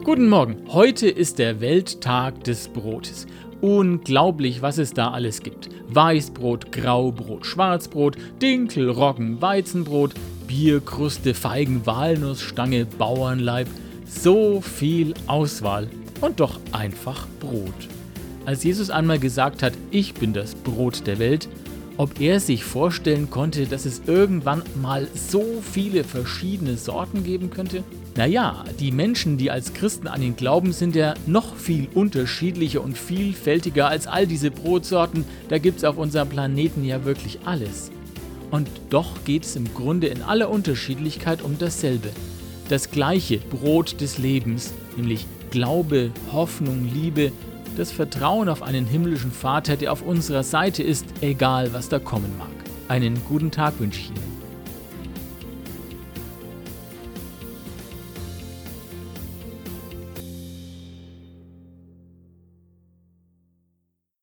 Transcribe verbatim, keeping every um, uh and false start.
Guten Morgen, heute ist der Welttag des Brotes. Unglaublich, was es da alles gibt. Weißbrot, Graubrot, Schwarzbrot, Dinkel, Roggen, Weizenbrot, Bierkruste, Feigen, Walnussstange, Bauernleib. So viel Auswahl und doch einfach Brot. Als Jesus einmal gesagt hat, ich bin das Brot der Welt, ob er sich vorstellen konnte, dass es irgendwann mal so viele verschiedene Sorten geben könnte? Naja, die Menschen, die als Christen an ihn glauben, sind ja noch viel unterschiedlicher und vielfältiger als all diese Brotsorten. Da gibt's auf unserem Planeten ja wirklich alles. Und doch geht es im Grunde in aller Unterschiedlichkeit um dasselbe. Das gleiche Brot des Lebens, nämlich Glaube, Hoffnung, Liebe, das Vertrauen auf einen himmlischen Vater, der auf unserer Seite ist, egal was da kommen mag. Einen guten Tag wünsche ich Ihnen.